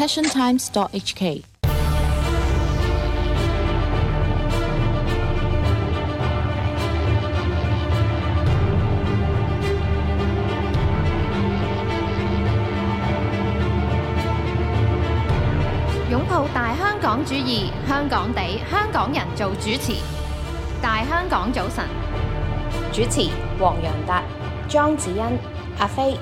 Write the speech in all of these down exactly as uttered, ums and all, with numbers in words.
passion times dot h k。 擁抱大香港主義，香港地，香港人做主持。大香港早晨， 主持黃洋達、莊子欣、阿飛。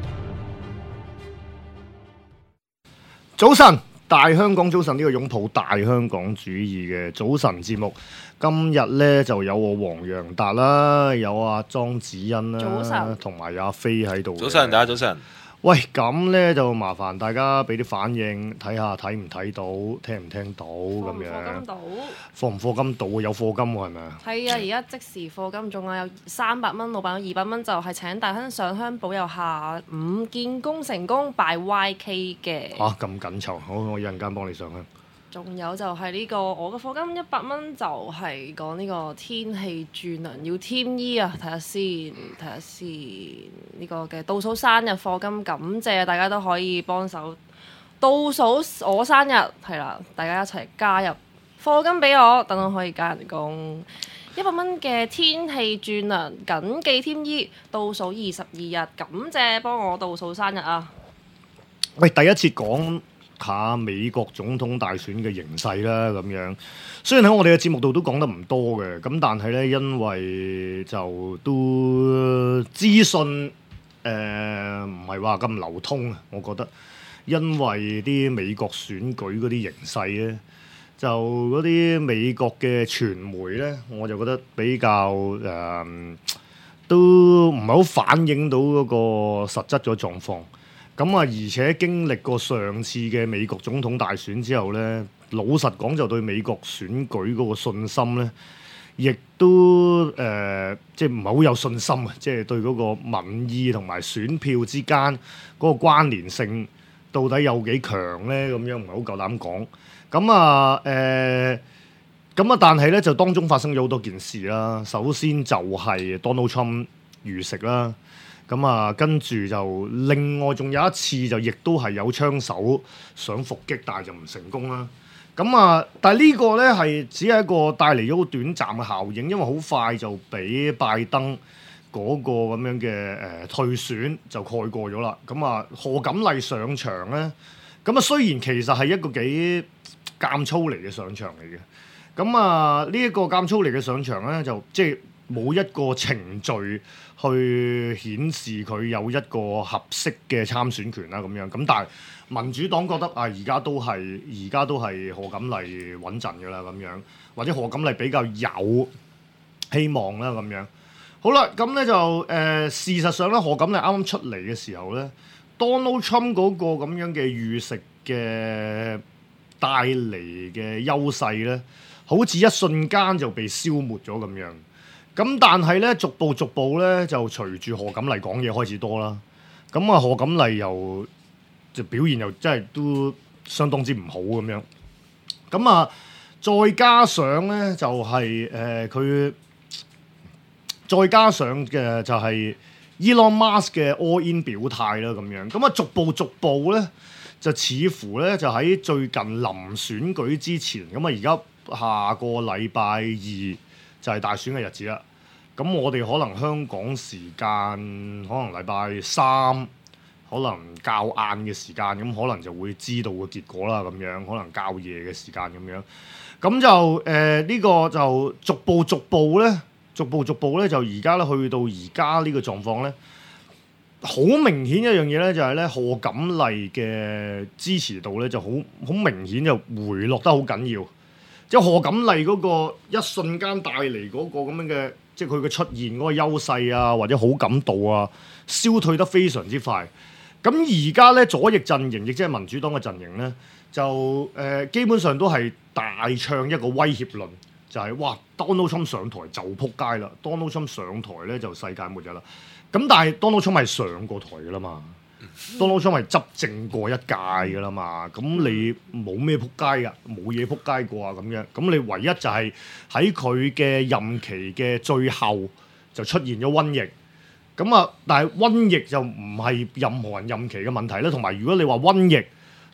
早晨，大香港早晨，呢個擁抱大香港主義嘅早晨節目，今日呢就有我黃洋達啦，有阿莊子欣啦， 早晨， 同埋阿飛喺度。 早晨，大家早晨。 喂，咁呢就麻煩大家俾啲反應，睇下睇唔睇到，聽唔聽到咁樣。 課金到， 課唔課金到？有課金喎，係咪啊？ 係啊！而家即時課金仲有三百蚊，老闆有二百蚊，就係請大亨上香保佑下午建功成功 by Y K 嘅。 嚇咁緊湊，好，我一陣間幫你上香。 仲有就係呢、這個我嘅課金一百蚊，就係講呢個天氣轉涼要添衣啊！睇下先，睇下先呢、這個嘅倒數生日課金，感謝大家都可以幫手倒數我生日，係啦，大家一齊加入課金俾我，等我可以加人工。一百蚊嘅天氣轉涼，謹記添衣，倒數二十二日，感謝幫我倒數生日啊！ 喂，第一次講下美國總統大選嘅形勢啦，咁樣雖然喺我哋嘅節目度都講得唔多嘅，咁但係咧，因為就都資訊誒唔係話咁流通啊，我覺得，因為啲美國選舉嗰啲形勢咧，就嗰啲美國嘅傳媒咧，我就覺得比較誒、呃、都唔係好反映到嗰個實質嘅狀況。咁啊，而且經歷過上次嘅美國總統大選之後咧，老實講就對美國選舉嗰個信心咧，亦都誒、呃，即係唔係好有信心啊！即係對嗰個民意同埋選票之間嗰個關聯性到底有幾強咧？咁樣唔係好夠膽講。咁啊誒，咁、呃、啊，但係咧就當中發生咗好多件事啦。首先就係 Donald Trump 遇食啦。咁啊，跟住就另外仲有一次就亦都係有槍手想伏擊，但係就唔成功啦。咁啊，但係呢個咧係只係一個帶嚟咗好短暫嘅效應，因為好快就俾拜登嗰個咁樣嘅誒、呃、退選就蓋過咗啦。咁啊，賀錦麗上場咧，咁啊雖然其實係一個幾監粗嚟嘅上場嚟嘅，咁啊呢一個監粗嚟嘅上場咧就即係冇一個程序去顯示佢有一個合適嘅參選權啦，咁樣咁，但係民主黨覺得啊，而家都係而家都係賀錦麗穩陣㗎啦，咁樣或者賀錦麗比較有希望啦，咁樣好啦，咁咧就誒、呃、事實上咧，賀錦麗啱啱出嚟嘅時候咧 ，Donald Trump 嗰個咁樣嘅遇食嘅帶嚟嘅優勢咧，好似一瞬間就被消滅咗咁樣。咁但係咧，逐步逐步咧，就隨住賀錦麗講嘢開始多啦。咁啊，賀錦麗又就表現又真係都相當之唔好咁樣。咁啊，再加上咧就係誒佢，再加上嘅就係 Elon Musk 嘅 all in 表態啦咁樣。咁啊，逐步逐步咧，就似乎咧就喺最近臨選舉之前，咁啊而家下個禮拜二就係大選嘅日子啦，咁我哋可能香港時間可能禮拜三，可能較晏嘅時間，咁可能就會知道個結果啦，咁樣可能較夜嘅時間咁樣，咁就誒呢、呃呢個就逐步逐步咧，逐步逐步咧就而家咧去到而家呢個狀況咧，好明顯一樣嘢咧就係咧賀錦麗嘅支持度咧就好好明顯就回落得好緊要。即係賀錦麗嗰個一瞬間帶嚟嗰個咁樣嘅，即係佢嘅出現嗰個優勢啊，或者好感度啊，消退得非常之快。咁而家咧左翼陣營，亦即係民主黨嘅陣營咧，就誒、呃、基本上都係大唱一個威脅論，就係、是、哇 Donald Trump 上台就撲街啦 ，Donald Trump 上台咧就世界末日啦。咁但係 Donald Trump 係上過台㗎啦嘛。Donald Trump 係執政過一屆㗎啦嘛，咁你冇咩撲街㗎，冇嘢撲街過啊咁樣，咁你唯一就係喺佢嘅任期嘅最後就出現咗瘟疫，咁啊，但係瘟疫就唔係任何人任期嘅問題啦，同埋如果你話瘟疫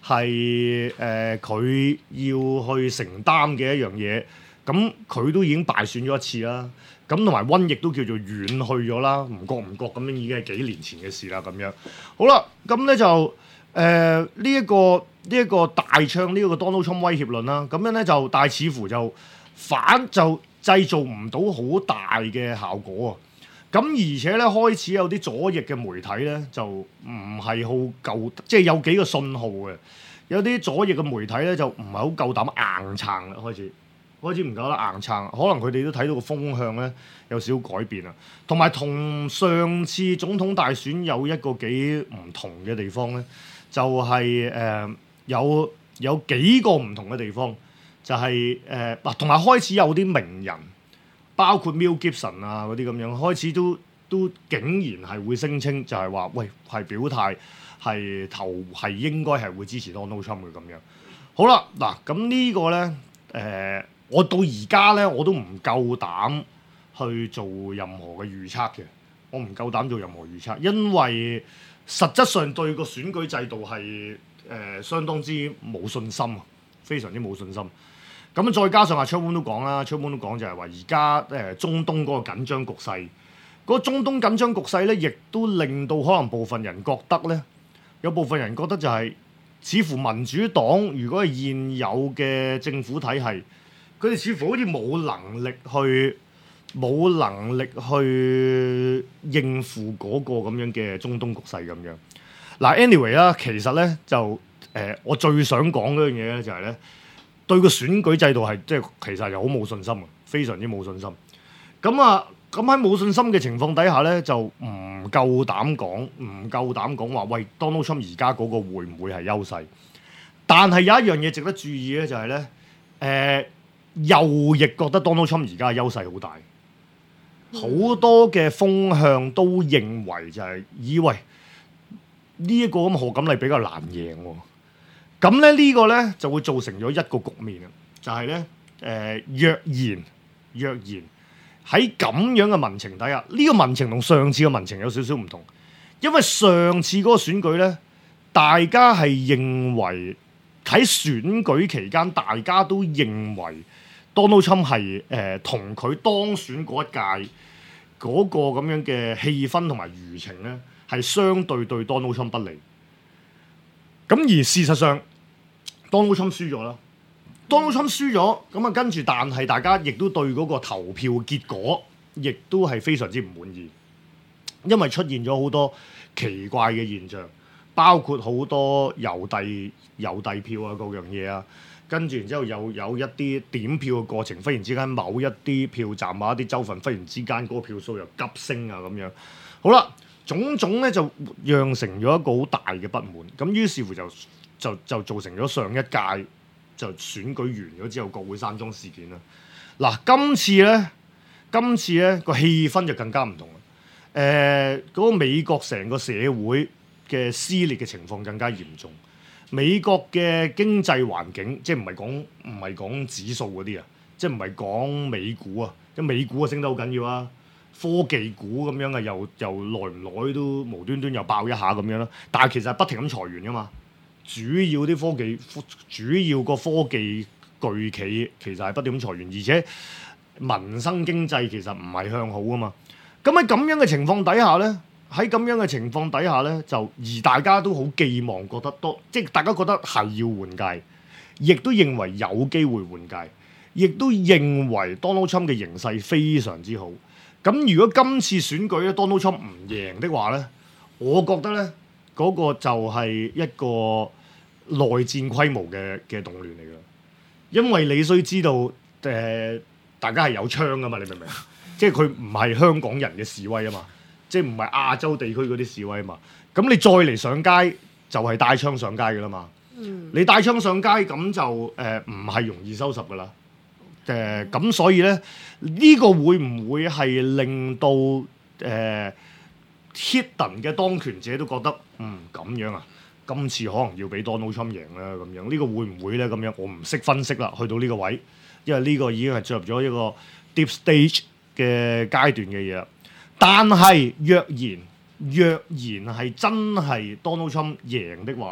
係誒佢要去承擔嘅一樣嘢，咁佢都已經敗選咗一次啦。咁同埋瘟疫都叫做遠去咗啦，唔覺唔覺咁樣已經係幾年前嘅事啦。咁樣好啦，咁咧就誒呢一個呢一個大唱呢一個 Donald Trump 威脅論啦，咁樣咧就但係似乎就反就製造唔到好大嘅效果啊。咁而且咧開始有啲左翼嘅媒體咧就唔係好夠，即係有幾個信號嘅，有啲左翼嘅媒體咧就唔係好夠膽硬撐啦，開始。開始唔夠得硬撐，可能佢哋都睇到個風向咧有少少改變啦。同埋同上次總統大選有一個幾唔同嘅地方咧，就係、是、誒、呃、有有幾個唔同嘅地方，就係誒嗱，同、呃、埋開始有啲名人，包括 Mel Gibson 啊嗰啲咁樣，開始都都竟然係會聲稱就係話，喂係表態係投係應該係會支持 Donald Trump 嘅咁樣。好啦，嗱咁呢個咧誒。呃我到而家咧，我都唔夠膽去做任何嘅預測嘅。我唔夠膽做任何預測，因為實質上對個選舉制度係誒、呃、相當之冇信心啊，非常之冇信心。咁再加上阿 Chun 都講啦 Chun 都講就係話而家誒中東嗰個緊張局勢，嗰、嗰個中東緊張局勢咧，亦都令到可能部分人覺得咧，有部分人覺得就係、是、似乎民主黨如果係現有嘅政府體系。佢哋似乎好似冇能力去冇能力去應付嗰個咁樣嘅中東局勢咁樣。嗱 anyway 啦，其實咧就誒、呃，我最想講嗰樣嘢咧就係咧，對個選舉制度係即係其實係好冇信心嘅，非常之冇信心。咁啊，咁喺冇信心嘅情況底下咧，就唔夠膽講，唔夠膽講話喂 Donald Trump 而家嗰個會唔會係優勢？但係有一樣嘢值得注意咧，就係咧誒。呃右翼覺得 Donald Trump 而家嘅優勢好大，好、嗯、多嘅風向都認為就係、是、以為呢一個咁賀錦麗比較難贏喎，咁咧呢個咧就會造成咗一個局面啊，就係咧誒若然若然喺咁樣嘅民情底下，呢、這個民情同上次嘅民情有少少唔同，因為上次嗰個選舉咧，大家係認為喺選舉期間大家都認為。Donald Trump 係誒同佢當選嗰一屆嗰個咁樣嘅氣氛同埋輿情咧，係相對對 Donald Trump 不利。咁而事實上 ，Donald Trump 輸咗啦。Donald Trump 輸咗，咁啊跟住，但係大家亦都對嗰個投票結果，亦都係非常之唔滿意，因為出現咗好多奇怪嘅現象，包括好多郵遞郵遞票啊，各樣嘢啊。跟住然之後有有一啲點票嘅過程，忽然之間某一啲票站某一啲州份，忽然之間嗰個票數又急升啊咁樣。好啦，種種咧就釀成咗一個好大嘅不滿。咁於是乎就就就造成咗上一屆就選舉完咗之後國會山莊事件啦。嗱，今次咧，今次咧個氣氛就更加唔同啦。誒、呃，嗰、那個美國成個社會嘅撕裂嘅情況更加嚴重。美國嘅經濟環境，即係唔係講唔係講指數嗰啲啊，即係唔係講美股啊，即係美股啊升得好緊要啊，科技股咁樣啊，又又耐唔耐都無端端又爆一下咁樣啦。但係其實係不停咁裁員噶嘛，主要啲科技主要個科技巨企其實係不斷咁裁員，而且民生經濟其實唔係向好噶嘛。咁喺咁樣嘅情況底下咧。喺咁樣嘅情況底下咧，就而大家都好寄望，覺得多，即係大家覺得係要換屆，亦都認為有機會換屆，亦都認為 Donald Trump 嘅形勢非常之好。咁如果今次選舉咧 Donald Trump 唔贏的話咧，我覺得咧嗰、那個就係一個內戰規模嘅嘅動亂嚟㗎。因為你需知道，誒、呃、大家係有槍㗎嘛，你明唔明？即係佢唔係香港人嘅示威啊嘛。即係唔係亞洲地區嗰啲示威啊嘛？咁你再嚟上街就係帶槍上街㗎啦嘛。嗯、你帶槍上街咁就誒唔係容易收拾㗎啦。誒、呃、咁所以咧呢、呢個會唔會係令到誒 Hidden 嘅當權者都覺得嗯咁樣啊？今次可能要俾 Donald Trump 贏啦咁樣。呢、呢個會唔會咧咁樣？我唔識分析啦。去到呢個位，因為呢個已經係進入咗一個 deep stage 嘅階段嘅嘢啦。但係若然若然係真係 Donald Trump 贏的話咧，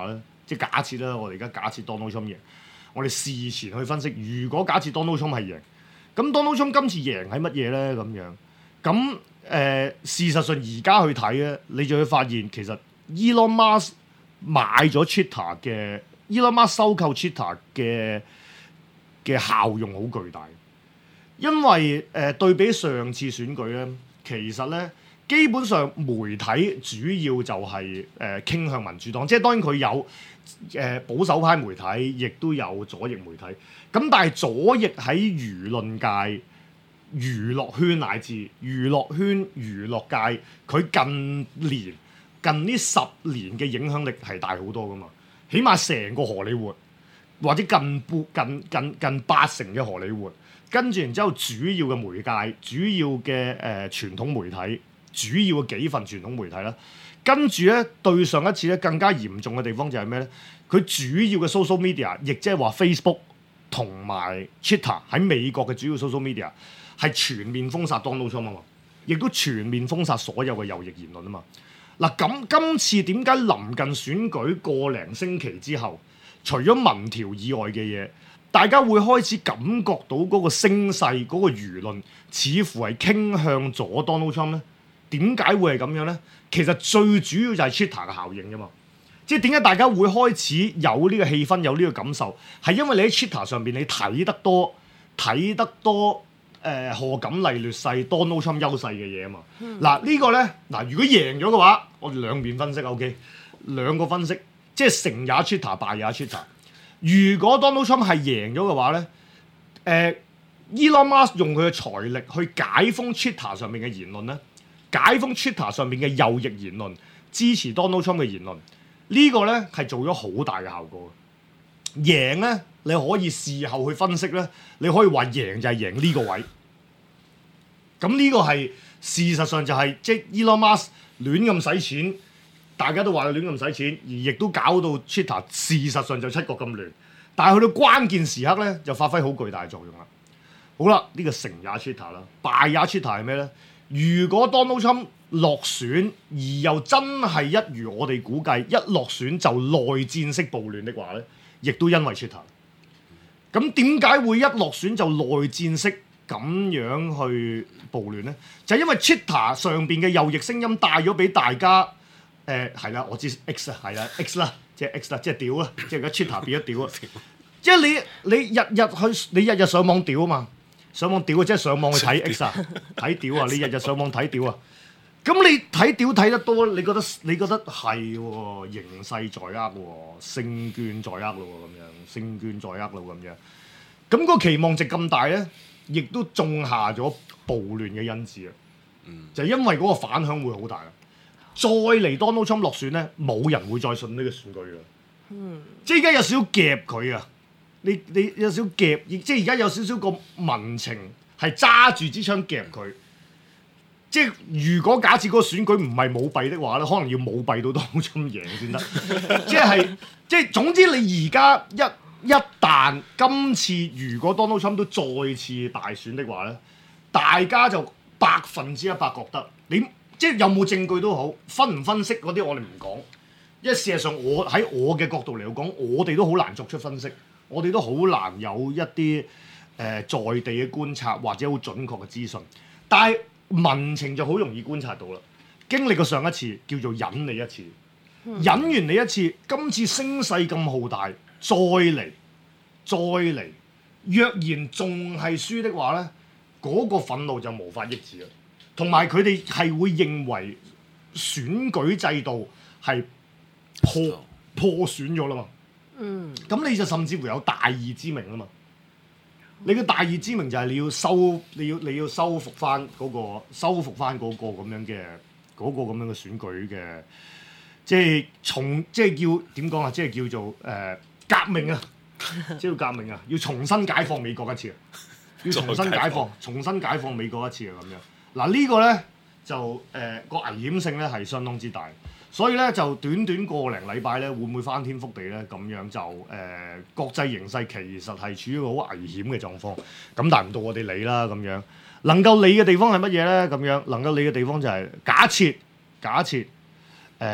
即係假設啦，我哋而家假設 Donald Trump 贏，我哋事前去分析，如果假設 Donald Trump 係贏，咁 Donald Trump 今次贏係乜嘢咧？咁樣咁誒、呃，事實上而家去睇咧，你就會發現其實 Elon Musk 買咗 Twitter 嘅 Elon Musk 收購 Twitter 嘅嘅效用好巨大，因為誒、呃、對比上次選舉咧，其實咧基本上媒體主要就係、是、誒、呃、傾向民主黨，即係當然佢有誒、呃、保守派媒體，亦都有左翼媒體。咁但係左翼喺輿論界、娛樂圈乃至娛樂圈、娛樂界，佢近年近呢十年嘅影響力係大好多噶嘛，起碼成個荷里活。或者近半近近近八成嘅荷里活，跟住然之後主要嘅媒介、主要嘅誒、呃、傳統媒體、主要嘅幾份傳統媒體啦，跟住咧對上一次咧更加嚴重嘅地方就係咩咧？佢主要嘅 social media， 亦即係話 Facebook 同埋 Twitter 喺美國嘅主要 social media 係全面封殺 Donald Trump 啊嘛，亦都全面封殺所有嘅右翼言論啊嘛。嗱咁今次點解臨近選舉個零星期之後？除咗民調以外嘅嘢，大家會開始感覺到嗰個聲勢、嗰、嗰個輿論，似乎係傾向咗 Donald Trump 咧。點解會係咁樣咧？其實最主要就係 Twitter 嘅效應啫嘛。即係點解大家會開始有呢個氣氛、有呢個感受，係因為你喺 Twitter 上邊你睇得多、睇得多誒、呃、賀錦麗劣勢、Donald Trump 優勢嘅嘢啊嘛。嗱、嗯、呢、呢個咧嗱，如果贏咗嘅話，我哋兩面分析 OK， 兩個分析。即係成也 Twitter， 敗也 Twitter。如果 Donald Trump 係贏咗嘅話咧，誒、呃、Elon Musk 用佢嘅財力去解封 Twitter 上面嘅言論咧，解封 Twitter 上面嘅右翼言論，支持 Donald Trump 嘅言論，這個、呢個咧係做咗好大嘅效果。贏咧，你可以事後去分析咧，你可以話贏就係贏呢個位。咁呢個係事實上就係、是、即係 Elon Musk 亂咁使錢。大家都話佢亂咁使錢，而亦都搞到 Twitter 事實上就七國咁亂。但係去到關鍵時刻咧，就發揮好巨大作用啦。好啦，呢、這個成也 Twitter 啦，敗也 Twitter 係咩咧？如果 Donald Trump 落選，而又真係一如我哋估計，一落選就內戰式暴亂的話咧，亦都因為 Twitter。咁點解會一落選就內戰式咁樣去暴亂咧？就係、是、因為 Twitter 上邊嘅右翼聲音帶咗俾大家。誒係啦，我知 X 啊，係啦 X 啦，即係 X 啦，即係屌啦，即係而家 Twitter 變咗屌啊！即係你你日日去，你日日上網屌啊嘛，上網屌啊，即係上網去睇 X 啊，睇屌啊！你日日上網睇屌啊！咁你睇屌睇得多，你覺得你覺得係喎，形勢在握喎，勝券在握咯喎，咁樣勝券在握咯咁樣。咁個期望值咁大咧，亦都種下咗暴亂嘅因子啊！嗯，就係因為嗰個反響會好大啊！再嚟 Donald Trump 落選咧，冇人會再信呢個選舉啦。嗯，即係而家有少少夾佢啊！你你有少少夾，即係而家有少少個民情係揸住支槍夾佢。即係如果假設嗰個選舉唔係舞弊的話咧，可能要舞弊到 Donald Trump 贏先得。即係即係總之，你而家一一旦今次如果 Donald Trump 都再次大選的話咧，大家就百分之一百覺得你。即係有冇證據都好，分唔分析嗰啲我哋唔講，因為事實上我喺我嘅角度嚟講，我哋都好難作出分析，我哋都好難有一啲誒、呃、在地嘅觀察或者好準確嘅資訊。但係民情就好容易觀察到啦。經歷過上一次叫做忍你一次，忍完你一次，今次聲勢咁浩大，再嚟再嚟，若然仲係輸的話咧，嗰、那個憤怒就無法抑制啦。同埋佢哋係會認為選舉制度係破破損咗啦嘛，嗯，咁你就甚至乎有大義之名啦嘛。你嘅大義之名就係你要修，你要你要修復翻嗰個修復翻嗰個咁樣嘅嗰個咁樣嘅選舉嘅，即係從即係叫點講啊？即係叫做誒、呃、革命啊！即係要革命啊！要重新解放美國一次，要重新解放，重新解放美國一次啊！咁樣。嗱、這個、呢個咧就誒個、呃、危險性咧係相當之大，所以咧就短短個零禮拜咧會唔會翻天覆地咧？咁樣就誒、呃、國際形勢其實係處於一個好危險嘅狀況，咁但係唔到我哋理啦咁樣。能夠理嘅地方係乜嘢咧？咁樣能夠理嘅地方就係假設假設誒、呃、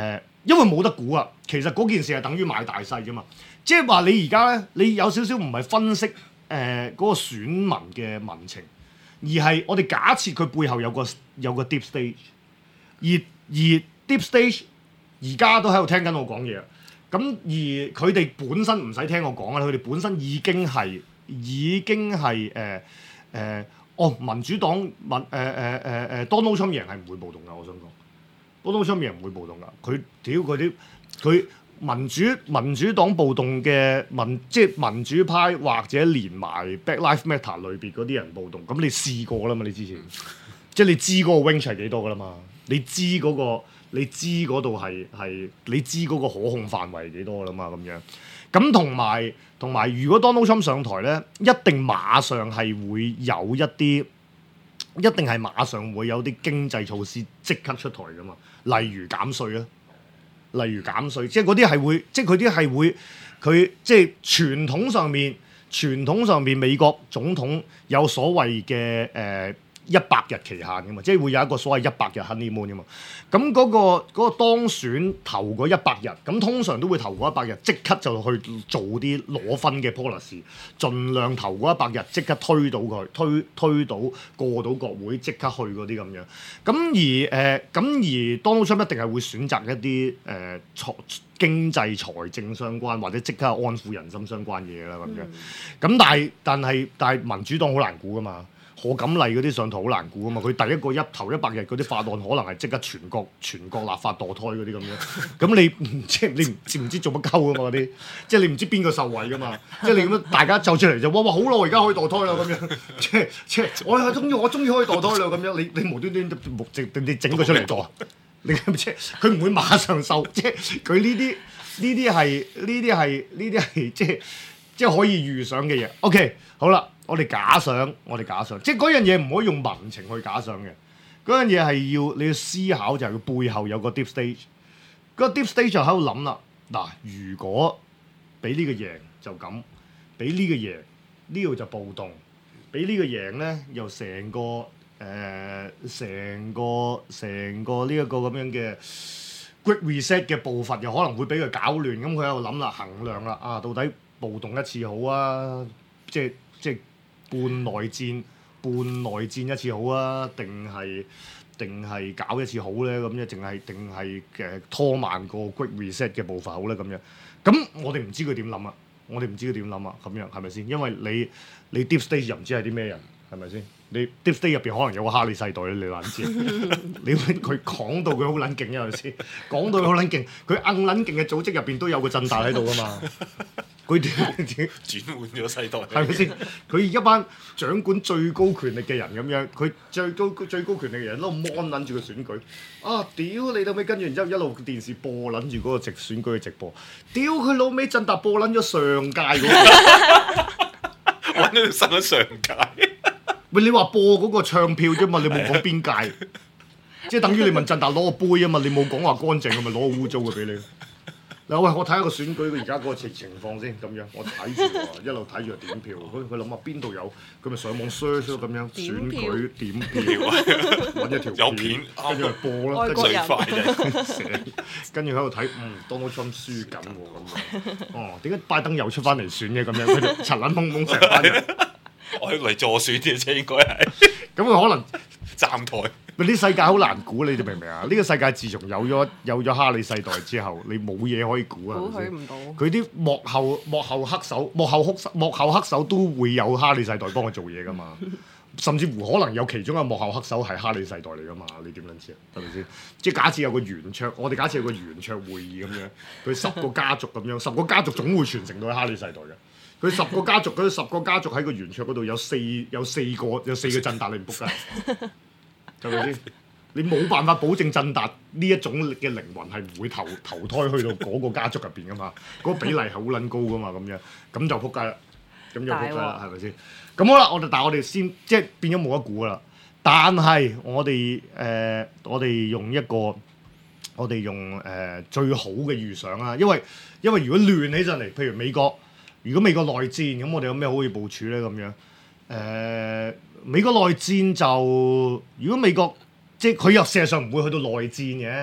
因為冇得估啊。其實嗰件事係等於買大細啫嘛。即係話你而家咧，你有少少唔係分析誒嗰、呃嗰個選民嘅民情，而係我哋假設佢背後有個有個 deep stage，而而 deep stage 而家都喺度聽緊我講嘢。咁而佢哋本身唔使聽我講啦，佢哋本身已經係已經係誒誒哦民主黨民誒誒誒誒 Donald Trump 贏係唔會暴動㗎，我想講 Donald Trump 贏唔會暴動㗎，佢屌佢啲佢。民主民主黨暴動嘅民即係民主派或者連埋 Black Lives Matter 類別嗰啲人暴動，咁你試過啦嘛？你之前即係你知嗰個 range 係幾多噶啦嘛？你知嗰、嗰個你知嗰度係係你知嗰個可控範圍係幾多噶啦嘛？咁樣咁同埋同埋，如果 Donald Trump 上台咧，一定馬上係會有一啲一定係馬上會有啲經濟措施即刻出台噶嘛？例如減稅啊！例如減稅，即係嗰啲係會，即係佢啲係會，佢即係傳統上面，傳統上面美國總統有所謂嘅誒一百日期限㗎嘛，即係會有一個所謂一百日 honeymoon 㗎嘛。咁嗰、嗰個嗰、嗰個當選頭嗰一百日，咁通常都會頭嗰一百日即刻就去做啲攞分嘅 policy，盡量頭嗰一百日即刻推到佢，推推到過到國會即刻去嗰啲咁樣。咁而誒咁、呃、而 Donald Trump 一定係會選擇一啲誒財經濟財政相關或者即刻安撫人心相關嘢啦咁樣。咁、嗯、但係但係但係民主黨好難估㗎嘛。賀錦麗嗰啲上台好難估啊嘛，佢第一個一頭一百日嗰啲法案可能係即刻全國全國立法墮胎嗰啲咁樣，咁你唔即係你唔知唔知做乜鳩㗎嘛嗰啲，即係你唔知邊個受惠㗎嘛，即係你咁樣大家就出嚟就哇哇好咯，而家可以墮胎啦咁樣，即係即係我係中意我終於可以墮胎啦咁樣，你你無端端目直你整佢出嚟墮，你即係佢唔會馬上受，即係佢呢啲呢啲係呢啲係呢啲係即係即係可以預想嘅嘢。OK， 好啦。我哋假想，我哋假想，即係嗰樣嘢唔可以用民情去假想嘅。嗰樣嘢係要你要思考，就係佢背後有個 deep stage。嗰個 deep stage 就喺度諗啦。嗱，如果俾呢個贏就咁，俾呢個贏呢度就暴動，俾呢個贏咧又成個誒成個成個呢一個咁樣嘅 Great Reset 嘅步伐，又可能會俾佢搞亂。咁佢喺度諗啦，衡量啦，啊到底暴動一次好啊，即係即係。半內戰，半內戰一次好啊？定係定係搞一次好咧？咁樣淨係定係誒拖慢個 Great Reset 嘅步伐好咧？咁樣咁我哋唔知佢點諗啊！我哋唔知佢點諗啊！咁樣係咪先？因為你你 Deep State 又唔知係啲咩人，係咪先？你 Deep State 入邊可能有個哈利世代咧，你撚知？你佢講到佢好撚勁，有陣時講到佢好撚勁，佢硬撚勁嘅組織入邊都有個鎮達喺度噶嘛。佢點點轉換咗世代， 係咪先？佢一班掌管最高權力嘅人咁樣，佢最高最高權力嘅人都望撚住個選舉。啊！屌你老尾，跟住然之後一路電視播撚住嗰個直選舉嘅直播。屌佢老尾，鎮達播撚咗上屆嗰個， 揾到新咗上屆。 喂，你話播嗰個唱票啫嘛？你冇講邊屆，即係等於你問鎮達攞個杯啊嘛？你冇講話乾淨，咪攞個污糟嘅俾你。嗱喂，我睇下個選舉佢而家嗰個情情況先，咁樣我睇住喎，一路睇住點票。佢佢諗下邊度有，佢咪上網 search 咯咁樣選舉點票啊，揾一條有片， 跟住咪播咯， 最快嘅。 跟住喺度睇，嗯，Donald Trump 輸緊喎咁樣。哦，點解拜登又出翻嚟選嘅咁樣？佢就柒撚懵懵成班人。 我嚟助選嘅啫，應該係。 咁佢可能站台。 呢世界好難估，你哋明唔明啊？呢、這個世界自從有咗有咗哈利世代之後，你冇嘢可以估啊！ 估佢唔到。 佢啲幕後幕後黑手、幕後黑幕後黑手都會有哈利世代幫佢做嘢噶嘛？甚至乎可能有其中一個幕後黑手係哈利世代嚟噶嘛？你點撚知啊？係咪先？即係假設有個圓桌，我哋假設有個圓桌會議咁樣，佢十個家族咁樣，十個家族總會傳承到哈利世代嘅。佢十個家族，嗰十個家族喺個圓桌嗰度有四有四個有四個鎮達，你唔仆街。係咪先？你冇辦法保證鎮達呢一種嘅靈魂係唔會投投胎去到嗰個家族入邊噶嘛？嗰、嗰個比例係好撚高噶嘛？咁樣咁就撲街啦，咁就撲街啦，係咪先？咁好啦，我哋但係我哋先即係變咗冇得估啦。但係我哋誒、呃、我哋用一個我哋用誒、呃、最好嘅預想啊，因為因為如果亂起上嚟，譬如美國，如果美國內戰咁，我哋有咩可以部署咧？咁樣誒。呃美國內戰就如果美國即係佢又事實上唔會去到內戰嘅，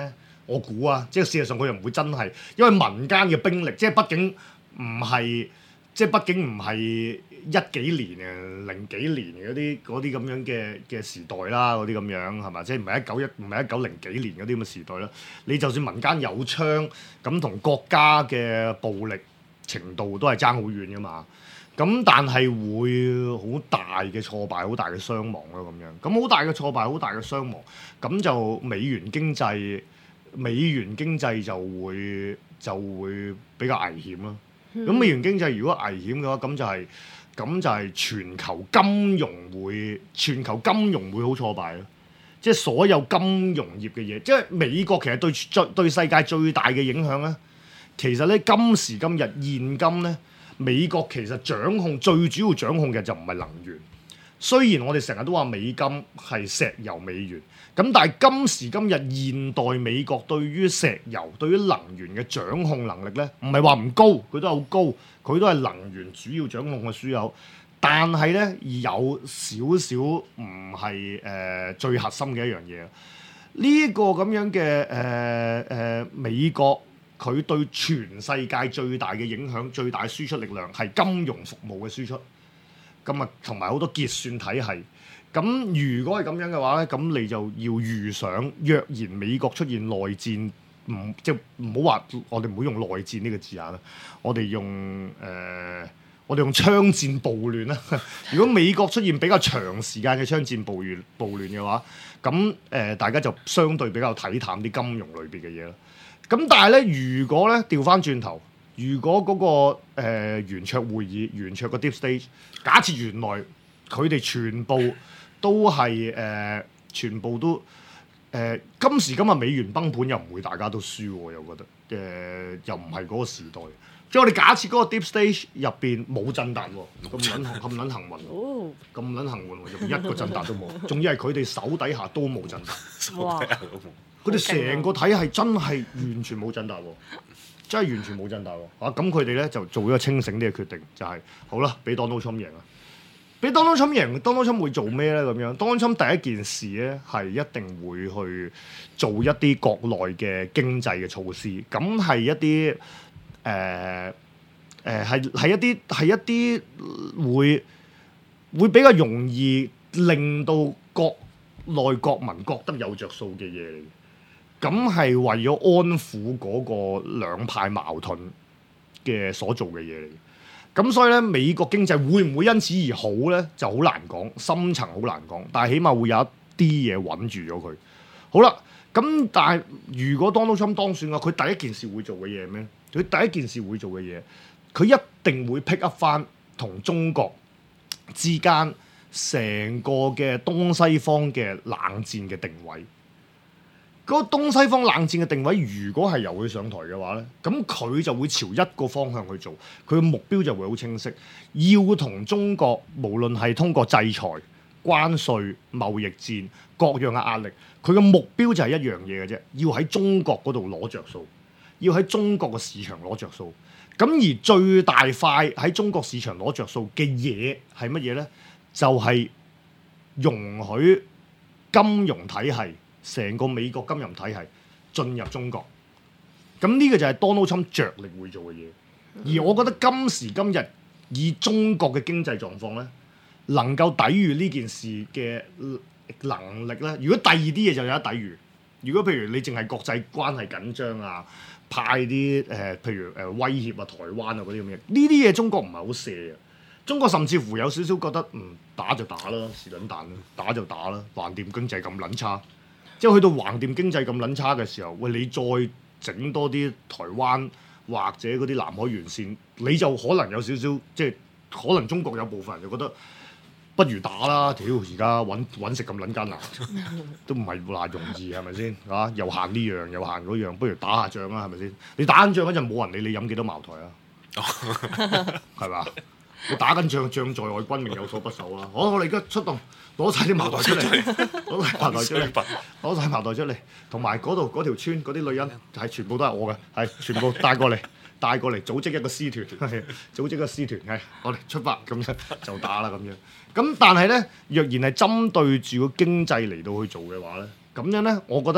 我估啊，即係事實上佢又唔會真係，因為民間嘅兵力，即係畢竟唔係，即係畢竟唔係一幾年嘅零幾年嗰啲嗰啲咁樣嘅嘅時代啦，嗰啲咁樣係嘛？即係唔係一九一唔係一九零幾年嗰啲咁嘅時代啦？你就算民間有槍，咁同國家嘅暴力程度都係爭好遠噶嘛。咁但係會好大嘅挫敗，好大嘅傷亡咯咁樣。咁好大嘅挫敗，好大嘅傷亡。咁就美元經濟，美元經濟就會就會比較危險咯。咁、嗯、美元經濟如果危險嘅話，咁就係、是、咁就係全球金融會全球金融會好挫敗咯。即係所有金融業嘅嘢，即係美國其實對最對世界最大嘅影響咧，其實咧今時今日現今咧。美國其實掌控最主要掌控嘅就唔係能源，雖然我哋成日都話美金係石油美元，咁但係今時今日現代美國對於石油、對於能源嘅掌控能力咧，唔係話唔高，佢都係好高，佢都係能源主要掌控嘅樞紐，但係咧有少少唔係誒最核心嘅一樣嘢，呢、這個咁樣嘅誒誒美國。佢對全世界最大嘅影響、最大輸出力量係金融服務嘅輸出，咁啊同埋好多結算體系。咁如果係咁樣嘅話咧，咁你就要預想，若然美國出現內戰，唔即係唔好話我哋唔好用內戰呢個字眼啦，我哋用誒、呃、我哋用槍戰暴亂啦。如果美國出現比較長時間嘅槍戰暴亂暴亂嘅話，咁誒、呃、大家就相對比較睇淡啲金融類別嘅嘢啦。咁但係咧，如果咧調翻轉頭，如果嗰、那個誒、呃、圓桌會議、圓桌個 deep stage，假設原來佢哋全部都係誒、呃，全部都誒、呃，今時今日美元崩盤又唔會大家都輸喎，又覺得誒、呃、又唔係嗰個時代。即係我哋假設嗰個 deep stage 入邊冇震達喎，咁撚咁撚幸運喎，咁撚幸運喎，入邊一個震達都冇，仲要係佢哋手底下都冇震達。哇！佢哋成個體系真係完全冇震達喎，真係完全冇震達喎嚇！咁佢哋咧就做咗個清醒啲嘅決定，就係、是、好啦，俾 Donald Trump 贏啦，俾 Donald Trump 贏 ，Donald Trump 會做咩咧？咁樣 Donald Trump 第一件事咧係一定會去做一啲國內嘅經濟嘅措施，咁係一啲誒誒係係一啲係一啲會會比較容易令到國內國民覺得有着數嘅嘢嚟。咁係為咗安撫嗰個兩派矛盾嘅所做嘅嘢嚟，咁所以咧美國經濟會唔會因此而好咧，就好難講，深層好難講，但係起碼會有一啲嘢穩住咗佢。好啦，咁但係如果 Donald Trump 當選嘅話，佢第一件事會做嘅嘢係咩？佢第一件事會做嘅嘢，佢一定會 pick up 翻同中國之間成個嘅東西方嘅冷戰嘅定位。嗰個東西方冷戰嘅定位，如果係由佢上台嘅話咧，咁佢就會朝一個方向去做，佢嘅目標就會好清晰，要同中國無論係通過制裁、關稅、貿易戰各樣嘅壓力，佢嘅目標就係一樣嘢嘅啫，要喺中國嗰度攞着數，要喺中國嘅市場攞着數。咁而最大塊喺中國市場攞着數嘅嘢係乜嘢咧？就係、是、容許金融體系。成個美國金融體系進入中國，咁呢個就係 Donald Trump 着力會做嘅嘢。而我覺得今時今日以中國嘅經濟狀況咧，能夠抵禦呢件事嘅能力咧，如果第二啲嘢就有得抵禦。如果譬如你淨係國際關係緊張啊，派啲誒、呃、譬如誒、呃、威脅啊台灣啊嗰啲咁嘅，呢啲嘢中國唔係好射啊。中國甚至乎有少少覺得嗯打就打啦，是撚彈啦，打就打啦，橫掂經濟咁撚差。即係去到橫掂經濟咁撚差嘅時候，喂，你再整多啲台灣或者嗰啲南海沿線，你就可能有少少即係可能中國有部分人就覺得不如打啦，屌而家揾揾食咁撚艱難，都唔係話容易係咪先啊？又限呢樣又限嗰樣，不如打下仗啦係咪先？你打緊仗嗰陣冇人理你飲幾多茅台啊？係嘛？你打緊仗，仗在外，軍命有所不守啦。好，我哋而家出動，攞晒啲茅台出嚟，攞晒茅台出嚟，攞晒茅台出嚟，同埋嗰度嗰條村嗰啲女人係全部都係我嘅，係全部帶過嚟，帶過嚟組織一個師團，係組織一個師團，係我哋出發咁樣就打啦咁樣。咁但係咧，若然係針對住個經濟嚟到去做嘅話咧，咁樣咧，我覺得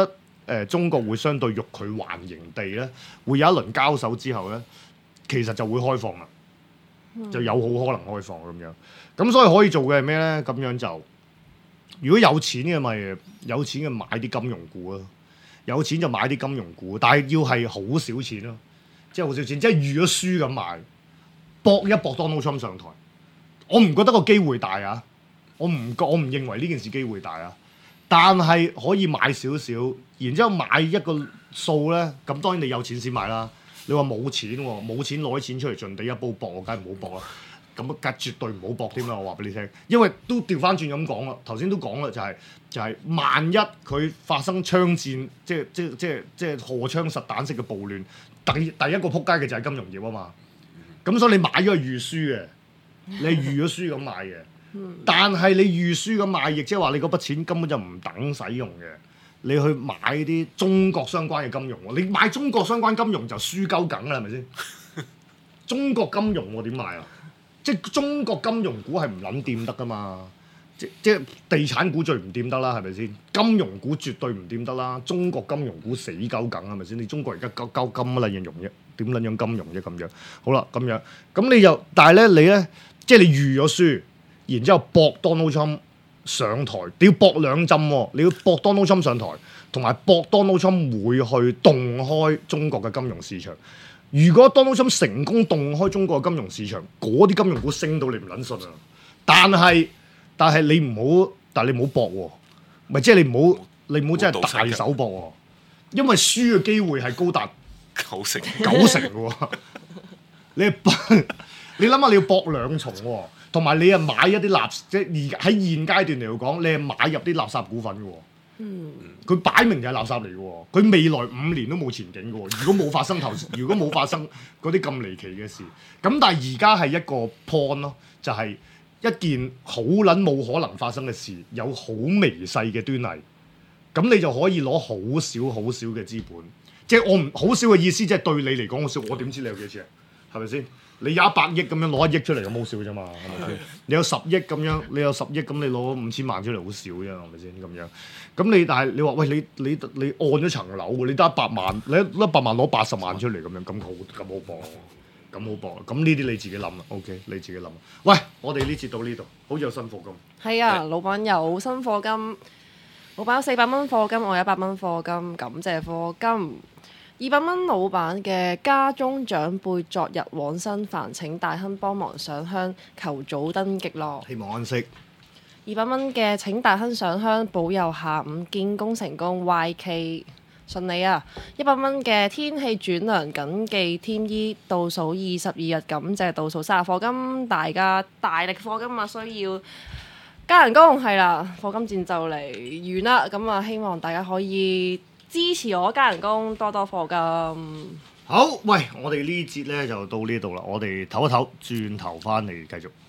呃、中國會相對欲拒還迎地咧，會有一輪交手之後咧，其實就會開放啦，就有好可能開放咁樣。咁所以可以做嘅係咩咧？咁樣就如果有錢嘅咪有錢嘅買啲金融股啊，有錢就買啲金融股，但係要係好少錢咯，即係好少錢，即係預咗輸咁買，搏一搏 Donald Trump 上台。我唔覺得個機會大啊，我唔覺，我唔認為呢件事機會大啊。但係可以買少少，然之後買一個數咧，咁當然你有錢先買啦。你話冇錢喎，冇錢攞啲錢出嚟盡地一煲搏，我梗係唔好搏啦。咁啊，梗絕對唔好搏添啦！我話俾你聽，因為都調翻轉咁講啦。頭先都講啦，就係、是、就係、是、萬一佢發生槍戰，即係即係即係即係荷槍實彈式嘅暴亂，第第一個撲街嘅就係金融業啊嘛。咁所以你買咗係預輸嘅，你係預咗輸咁買嘅。但係你預輸咁買，亦即係話你嗰筆錢根本就唔等使用嘅。你去買啲中國相關嘅金融，你買中國相關金融就輸鳩梗啦，係咪先？中國金融我點買啊？即係中國金融股係唔撚掂得噶嘛？即即係地產股最唔掂得啦，係咪先？金融股絕對唔掂得啦。中國金融股死鳩梗係咪先？你中國而家鳩鳩金乜撚樣融啫？點撚樣金融啫咁樣？好啦，咁樣咁你又，但係咧你咧，即係你預咗輸，然之後搏 Donald Trump 上台，你要搏兩針喎，你要搏 Donald Trump 上台，同埋搏 Donald Trump 會去洞開中國嘅金融市場。如果 Donald Trump 成功洞開中國嘅金融市場，嗰啲金融股升到你唔撚信啊！但係但係你唔好，但係你唔好搏喎，咪即係你唔好你唔好真係大手搏喎，因為輸嘅機會係高達九成九成嘅喎。你你諗下你要搏兩重喎，同埋你係買一啲垃圾，即係而喺現階段嚟講，你係買入啲垃圾股份嘅喎。嗯，佢擺明就係垃圾嚟嘅喎，佢未來五年都冇前景嘅喎。如果冇發生頭，如果冇發生嗰啲咁離奇嘅事，咁但係而家係一個 point 咯，就係、是、一件好撚冇可能發生嘅事，有好微細嘅端倪，咁你就可以攞好少好少嘅資本，即係我唔好少嘅意思，即係對你嚟講好少，我點知你有幾錢啊？係咪先？你有一百億咁樣攞一億出嚟咁好少啫嘛，係咪先？你有十億咁樣，你有十億咁你攞五千萬出嚟好少啫，係咪先咁樣？咁你但係你話喂，你你你按咗層樓喎，你得一百萬，你一百萬攞八十萬出嚟咁樣，咁好咁好搏，咁好搏，咁呢啲你自己諗啦 ，OK， 你自己諗。喂，我哋呢節到呢度，好似有新課金。 係啊，老闆有新課金，老闆有四百蚊課金，我有一百蚊課金，感謝課金。二百蚊老闆嘅家中長輩昨日往生，煩請大亨幫忙上香，求早登極樂。 希望安息。 二百蚊嘅請大亨上香，保佑下午建工成功 ，Y K 順利啊！一百蚊嘅天氣轉涼，謹記添衣，倒數二十二日，感謝倒數三十課金，大家大力課金啊！需要加人工係啦，課金戰就嚟完啦，咁啊希望大家可以支持我加人工，多多課金。 好，喂，我哋呢節咧就到呢度啦，我哋唞一唞，轉頭翻嚟繼續。